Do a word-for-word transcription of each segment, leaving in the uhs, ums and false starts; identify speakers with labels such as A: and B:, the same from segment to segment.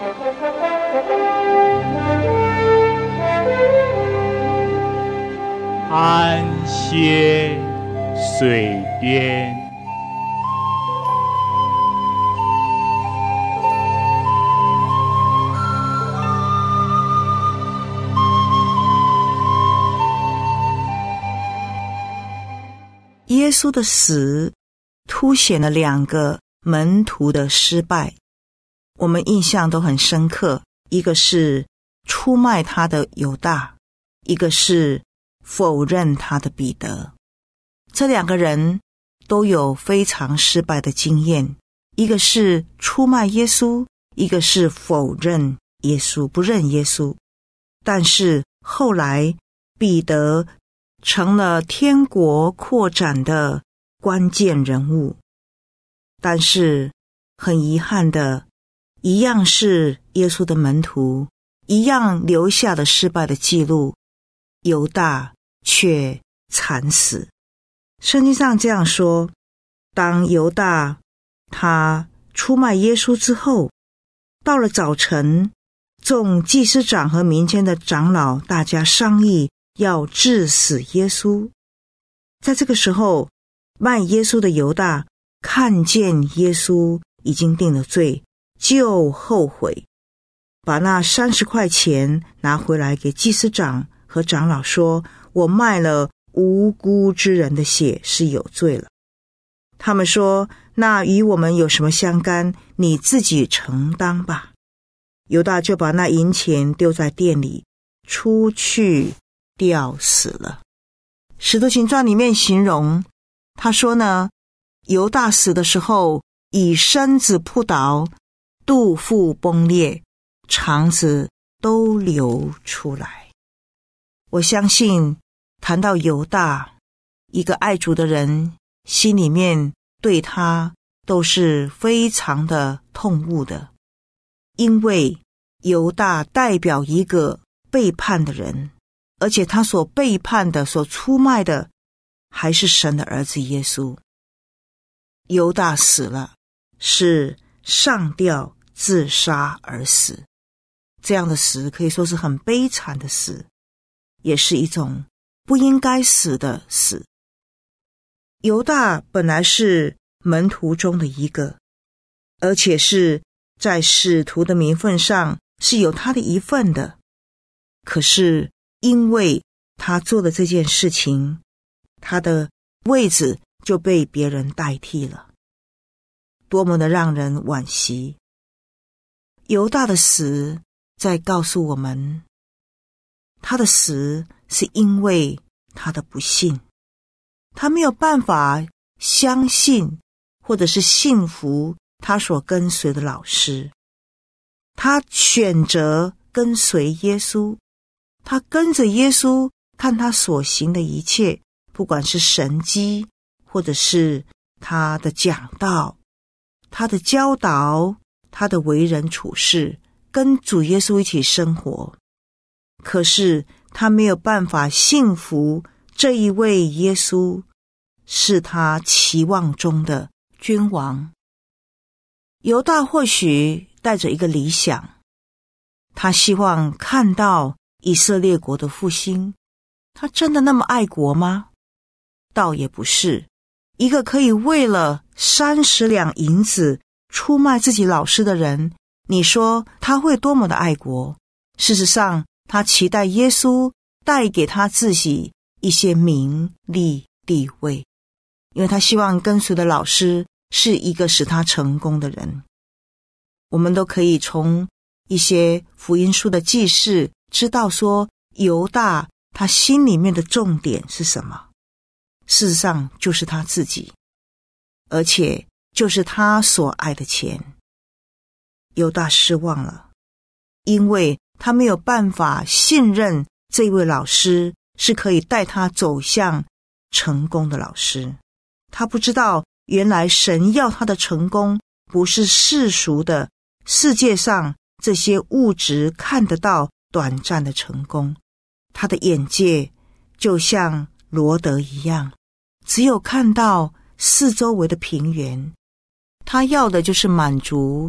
A: 安歇水边。
B: 耶稣的死凸显了两个门徒的失败，我们印象都很深刻，一个是出卖他的犹大，一个是否认他的彼得。这两个人都有非常失败的经验，一个是出卖耶稣，一个是否认耶稣，不认耶稣。但是后来彼得成了天国扩展的关键人物，但是很遗憾的，一样是耶稣的门徒，一样留下的失败的记录，犹大却惨死。圣经上这样说，当犹大他出卖耶稣之后，到了早晨，众祭司长和民间的长老大家商议要治死耶稣。在这个时候，卖耶稣的犹大看见耶稣已经定了罪，就后悔，把那三十块钱拿回来给祭司长和长老说，我卖了无辜之人的血，是有罪了。他们说，那与我们有什么相干？你自己承担吧。犹大就把那银钱丢在店里，出去吊死了。使徒行传里面形容，他说呢，犹大死的时候，以身子扑倒，肚腹崩裂，肠子都流出来。我相信谈到犹大，一个爱主的人心里面对他都是非常的痛恶的，因为犹大代表一个背叛的人，而且他所背叛的、所出卖的还是神的儿子耶稣。犹大死了，是上吊自杀而死，这样的死可以说是很悲惨的死，也是一种不应该死的死。犹大本来是门徒中的一个，而且是在使徒的名分上是有他的一份的，可是因为他做的这件事情，他的位置就被别人代替了，多么的让人惋惜。犹大的死在告诉我们，他的死是因为他的不信，他没有办法相信或者是信服他所跟随的老师，他选择跟随耶稣，他跟着耶稣看他所行的一切，不管是神迹，或者是他的讲道，他的教导，他的为人处事，跟主耶稣一起生活。可是他没有办法信服这一位耶稣是他期望中的君王。犹大或许带着一个理想，他希望看到以色列国的复兴。他真的那么爱国吗？倒也不是。一个可以为了三十两银子出卖自己老师的人，你说他会多么的爱国？事实上，他期待耶稣带给他自己一些名利地位，因为他希望跟随的老师是一个使他成功的人。我们都可以从一些福音书的记事知道说，犹大他心里面的重点是什么？事实上就是他自己，而且就是他所爱的钱。犹大失望了，因为他没有办法信任这位老师是可以带他走向成功的老师。他不知道原来神要他的成功不是世俗的世界上这些物质看得到短暂的成功，他的眼界就像罗德一样，只有看到四周围的平原。他要的就是满足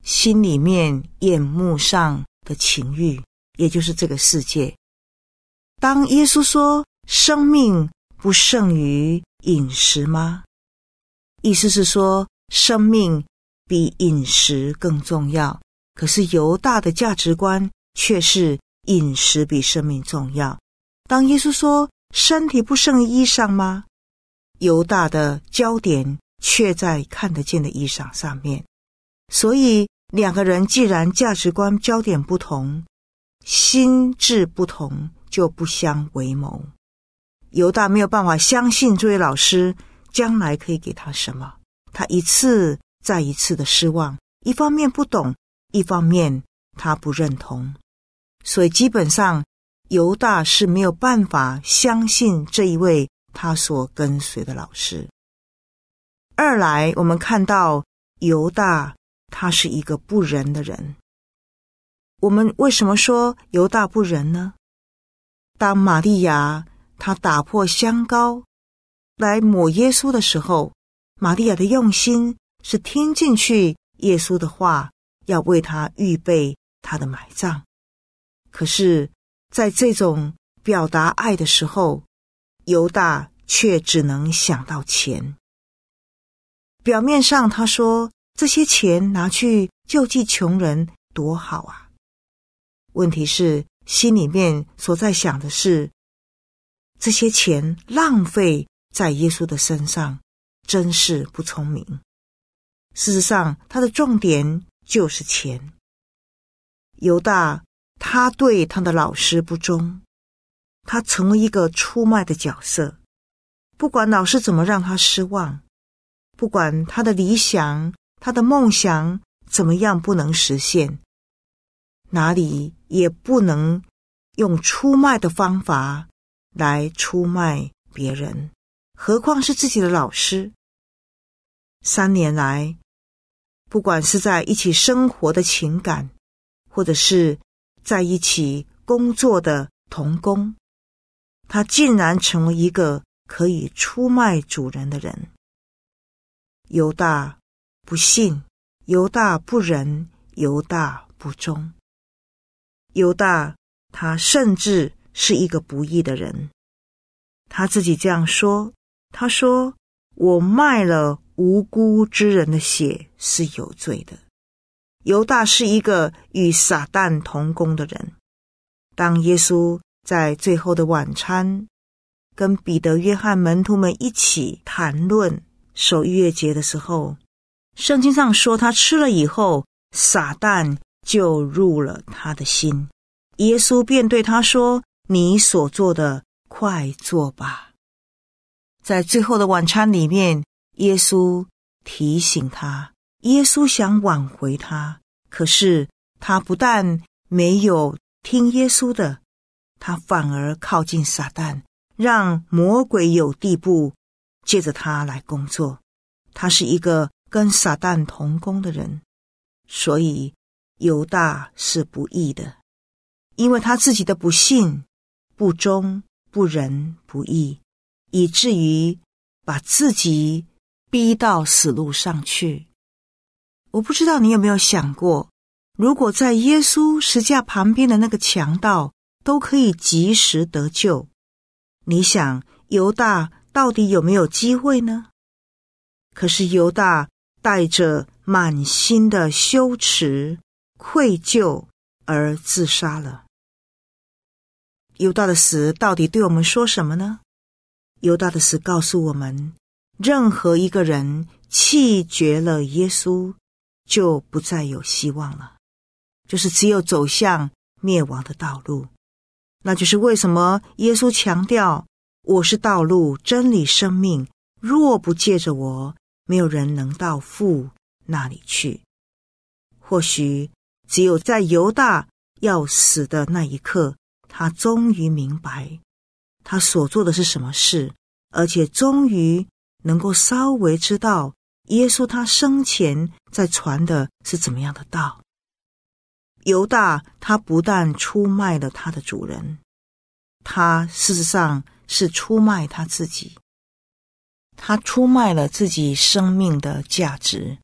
B: 心里面眼目上的情欲，也就是这个世界。当耶稣说生命不胜于饮食吗？意思是说生命比饮食更重要，可是犹大的价值观却是饮食比生命重要。当耶稣说身体不胜于衣裳吗？犹大的焦点却在看得见的衣裳上面。所以两个人既然价值观焦点不同，心智不同，就不相为谋。犹大没有办法相信这位老师将来可以给他什么，他一次再一次的失望，一方面不懂，一方面他不认同。所以基本上犹大是没有办法相信这一位他所跟随的老师。二来，我们看到犹大他是一个不仁的人。我们为什么说犹大不仁呢？当玛利亚她打破香膏来抹耶稣的时候，玛利亚的用心是听进去耶稣的话，要为他预备他的埋葬。可是在这种表达爱的时候，犹大却只能想到钱。表面上他说这些钱拿去救济穷人多好啊，问题是心里面所在想的是这些钱浪费在耶稣的身上，真是不聪明。事实上他的重点就是钱。犹大他对他的老师不忠，他成为一个出卖的角色，不管老师怎么让他失望，不管他的理想他的梦想怎么样不能实现，哪里也不能用出卖的方法来出卖别人，何况是自己的老师。三年来，不管是在一起生活的情感，或者是在一起工作的同工，他竟然成为一个可以出卖主人的人。犹大不信，犹大不仁，犹大不忠。犹大他甚至是一个不义的人。他自己这样说，他说我卖了无辜之人的血是有罪的。犹大是一个与撒旦同工的人。当耶稣在最后的晚餐跟彼得约翰门徒们一起谈论守逾越节的时候，圣经上说他吃了以后，撒旦就入了他的心。耶稣便对他说，你所做的快做吧。在最后的晚餐里面，耶稣提醒他，耶稣想挽回他，可是他不但没有听耶稣的，他反而靠近撒旦，让魔鬼有地步借着他来工作。他是一个跟撒旦同工的人，所以犹大是不义的，因为他自己的不信、不忠、不仁、不义，以至于把自己逼到死路上去。我不知道你有没有想过，如果在耶稣十字架旁边的那个强盗都可以及时得救，你想犹大到底有没有机会呢？可是犹大带着满心的羞耻、愧疚而自杀了。犹大的死到底对我们说什么呢？犹大的死告诉我们，任何一个人弃绝了耶稣，就不再有希望了，就是只有走向灭亡的道路。那就是为什么耶稣强调，我是道路、真理、生命，若不借着我，没有人能到父那里去。或许只有在犹大要死的那一刻，他终于明白他所做的是什么事，而且终于能够稍微知道耶稣他生前在传的是怎么样的道。犹大他不但出卖了他的主人，他事实上是出卖他自己。他出卖了自己生命的价值，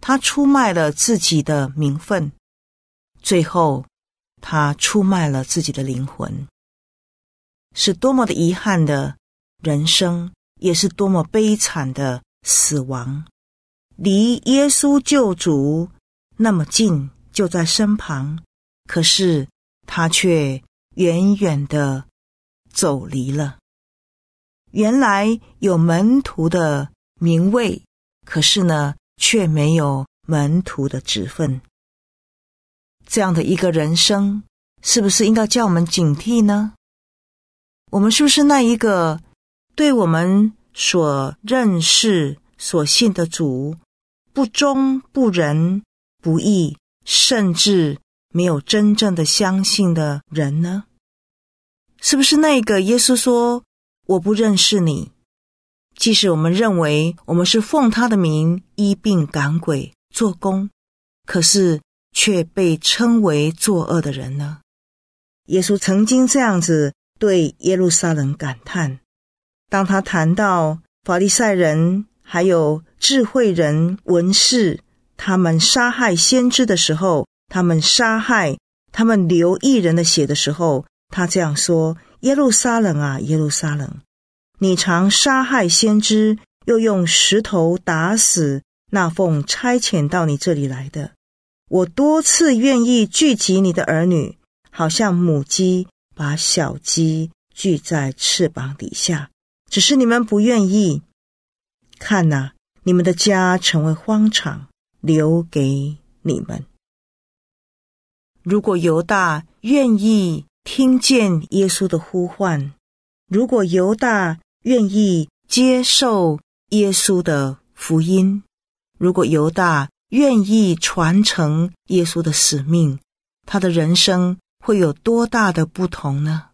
B: 他出卖了自己的名分，最后他出卖了自己的灵魂，是多么的遗憾的人生，也是多么悲惨的死亡。离耶稣救主那么近，就在身旁，可是他却远远地走离了。原来有门徒的名位，可是呢，却没有门徒的职分。这样的一个人生，是不是应该叫我们警惕呢？我们是不是那一个对我们所认识、所信的主不忠、不仁、不义，甚至没有真正的相信的人呢？是不是那个耶稣说我不认识你，即使我们认为我们是奉他的名医病赶鬼做工，可是却被称为作恶的人呢？耶稣曾经这样子对耶路撒冷感叹，当他谈到法利赛人还有智慧人文士，他们杀害先知的时候，他们杀害他们流义人的血的时候，他这样说，耶路撒冷啊，耶路撒冷，你常杀害先知，又用石头打死那奉差遣到你这里来的。我多次愿意聚集你的儿女，好像母鸡把小鸡聚在翅膀底下，只是你们不愿意。看哪，你们的家成为荒场，留给你们。如果犹大愿意听见耶稣的呼唤，如果犹大愿意接受耶稣的福音，如果犹大愿意传承耶稣的使命，他的人生会有多大的不同呢？